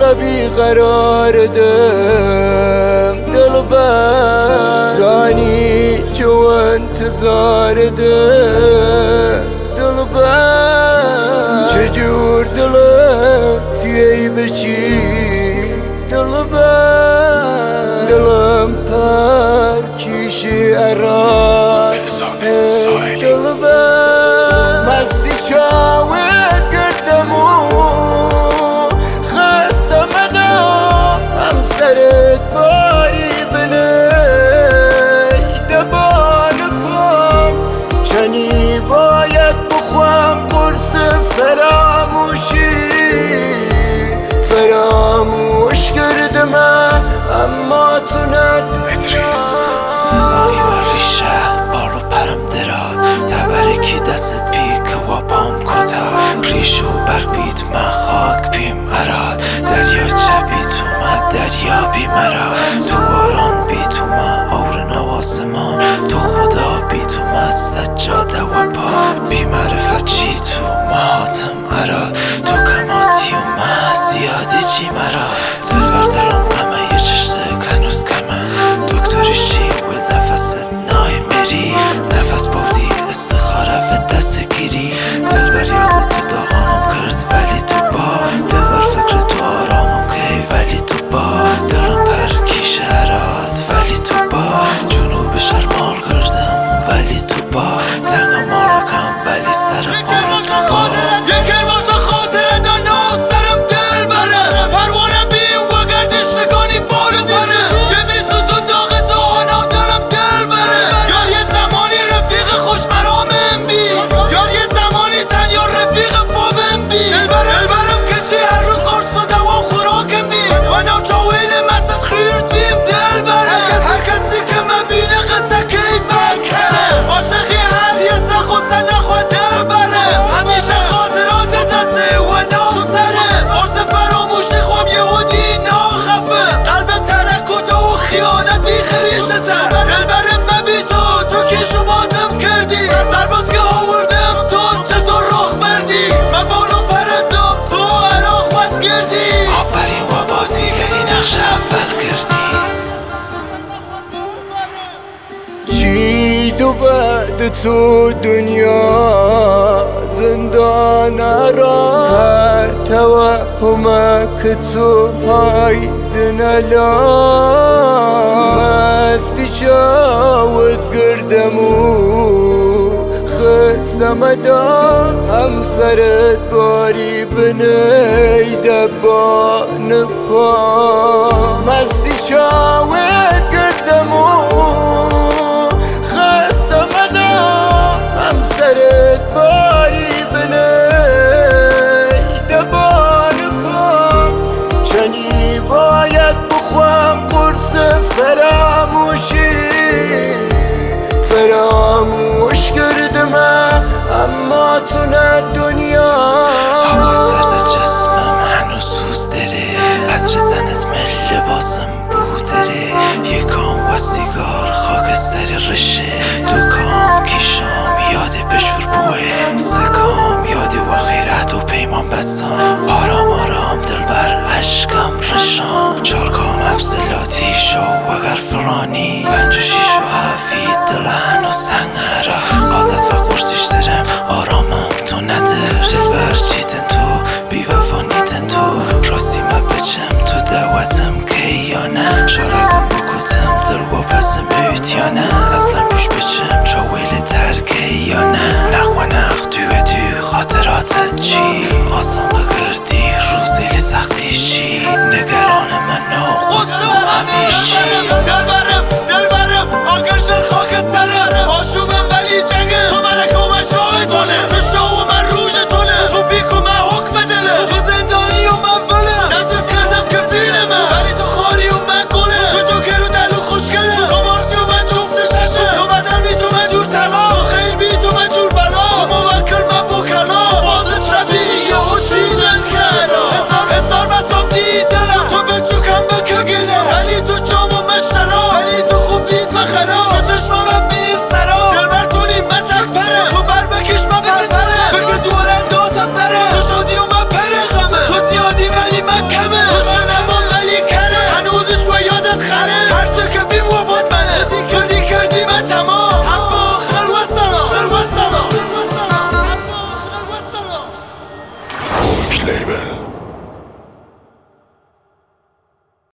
بی قرار دم دلبر زانی چو انتظار دم دلبر چجور دلت ای بچی دلبر دلم پر کیشی اراد دلبر مستی چاوت کردمو خسته مدام هم سرت باری بنی دبان پام چنی باید بخوام قرص فراموش کردم اما تو ادریس سوزانی و ریشه بالو پرم دراد تبرکی دستت بی که و پام کتا ریش و برگ بید من خاک بیم اراد دریا چه بی تو من دریا بی مراد تو باران بی تو من اور نواسمان تو خدا بی تو من سجاده و پاد بی معرفت چی تو من حاتم اراد تو کماتی و من زیادی چی مراد سلور دلم قمه یه چشته کنوز کمه دکترش چی و نفست نای میری نفس بودی استخاره و دست گیری دلبر یاد تو داغانم کرد ولی تو با دلبر فکر تو آرامم که ولی تو با دلم پر کیشه اراد ولی تو با جنوب شرمال کردم ولی تو با تنگم مالکم ولی سر قارم تو با یکر باشه خاطر دانا سرم دل بره پروانه بیم و گردش شکانی بارو بره یه بیزو تو داغ تو آنم دارم دل بره یار یه زمانی رفیق خوش مرامم بی یار یه زمانی تنیا رفیق فومم بی دلبرم کشی هر روز قرص و دوا خوراکم بی و نوچاویل مست خیرد بیم دل بره هر کسی که من بینه قصه که این بکره عاشقی هر یه سخ و سنخواه دل بره همیشه خاطرات تته و ناسره قرص فراموشی خوام یهودی ناخفه قلبم ترکوته و خیانت بی خریشته دلبرم من بی تو کیشو بادم کردی سرباز که آوردم تو چطور رخ بردی من بالو پردم تو عراق خود گردی آفرین و بازیگری نقش اول کردی چی دو بعد تو دنیا زندان را هر توهم که تو هایدن الان مستی چاوت گردمو خسته مدام هم سرت باری بنی دبان پا مستی چاوت گردمو خسته مدام هم سرت باری بنی دبان پا چنی باید بخوام قرص فراموش کردم اما تو نه دنیا هوا سرد جسمم هنوز سوز داره عطر تنت من لباسم بو داره یکام و سیگار خاکستر رشه دوکام کیشام یاد بشور بوه سکام یاد و خیرت و پیمان بستم آرام آرام دلبر